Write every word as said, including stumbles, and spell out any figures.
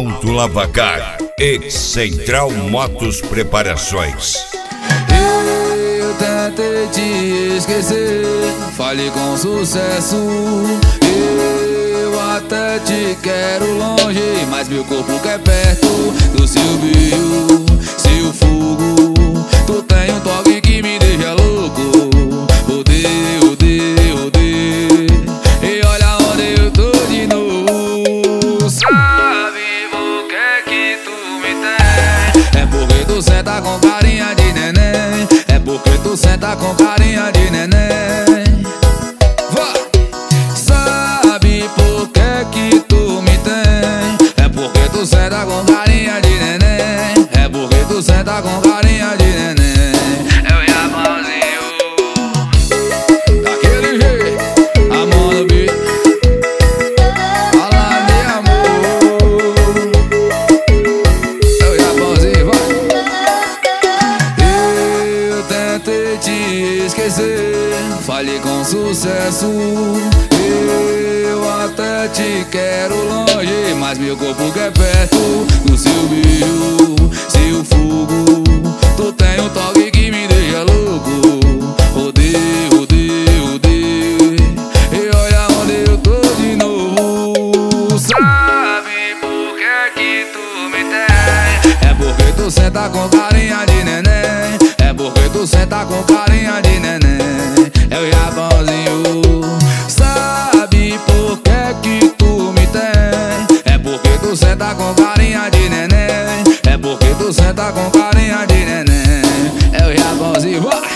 Auto Lavacar e Central Motos Preparações. Eu tentei te esquecer, falei com sucesso. Eu até te quero longe, mas meu corpo quer perto do seu brilho, seu fogo. Tu tem um toque que me deixa louco. Odeio, odeio, odeio. E olha onde eu tô de novo. Sabe por que que tu me tem? É porque tu senta com carinha de neném. É porque tu senta com carinha de neném. Vá! Sabe por que que tu me tem? É porque tu senta com carinha de neném. É porque tu senta com carinha de neném. É o Japãozinho. Daquele jeito, a mão no beat. Fala de amor. É o Japãozinho, vai. Eu tentei te esquecer, falei com sucesso. Eu até te quero longe, mas meu corpo quer perto do seu brilho, seu fogo. Tu tem um toque que me deixa louco. Odeio, odeio, odeio. E olha onde eu tô de novo. Sabe por que que tu me tem? É porque tu senta com carinha de neném. É porque tu senta com carinha de neném. É o Japãozinho. Sabe por que que tu me tem? É porque tu senta com carinha de neném. É porque tu senta com carinha de neném. É o Japãozinho.